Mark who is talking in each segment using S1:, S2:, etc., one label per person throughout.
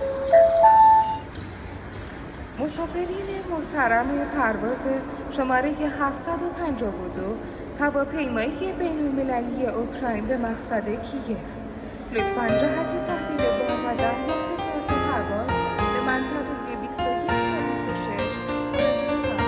S1: مسافرین محترم پرواز شماره 752 هواپیمایی بین‌المللی اوکراین به مقصد کییف، لطفاً جهت تحویل بار و دریافت کارت پرواز به منطقه 21 تا 26 مراجعه فرمایید.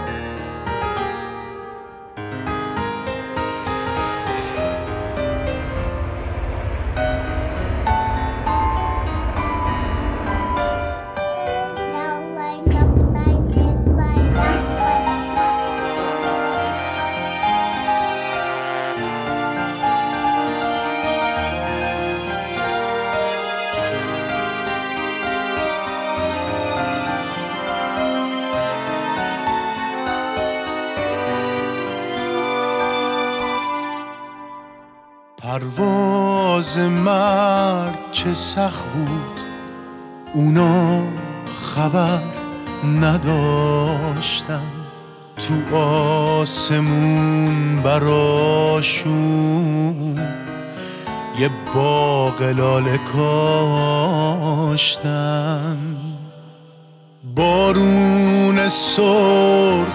S2: پرواز مرگ چه سخت بود، اونا خبر نداشتن، تو آسمون براشون یه باغ لاله کاشتن. بارون سرخ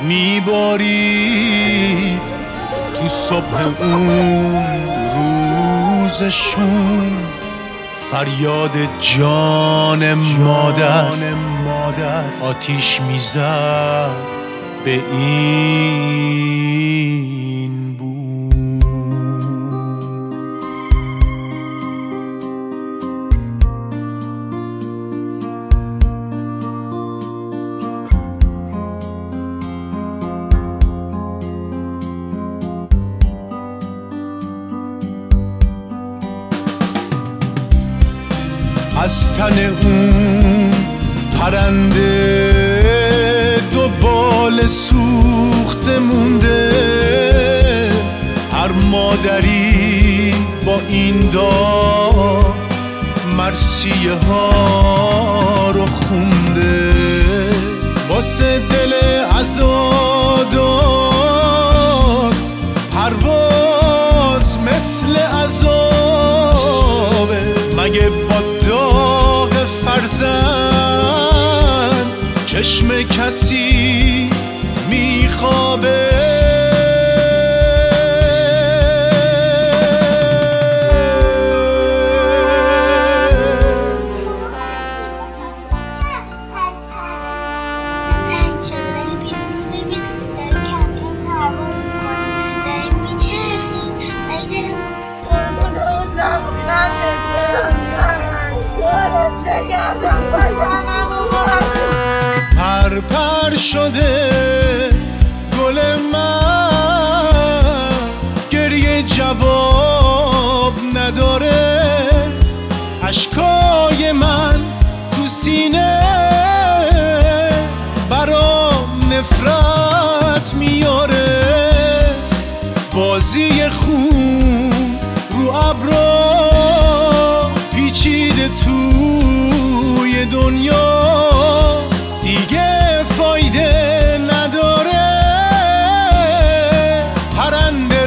S2: میبارید تو صبح اون روزشون، فریاد جان مادر آتیش میزد به این بوم. از تن اون پرنده دو بال سوخته مونده، هر مادری با این داغ مرثیه ها رو خونده. واسه دل عزادار پرواز مثل عذابه، مگه با داغ فرزند چشم کسی میخوابه؟ پر شده گل من، گریه جواب نداره، اشکای من تو سینه برام نفرت میاره. بازی خون رو ابرا پیچیده توی دنیا، دیگه فایده نداره. پرنده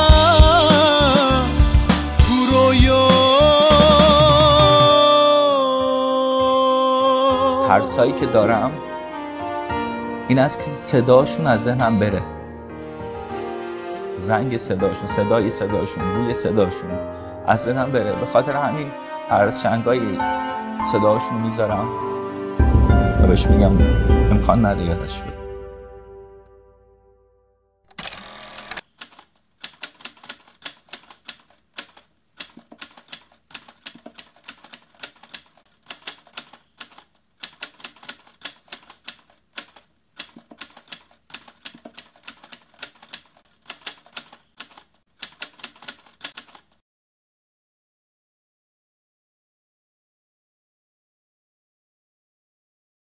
S2: رفت تو رویا.
S3: ترسایی که دارم این است که صداشون از ذهنم بره، زنگ صداشون، صدای صداشون، بوی صداشون از ذهنم بره. به خاطر همین هر از چندگاهی صداشون میذارم و بهش میگم امکان نداره یادش بره.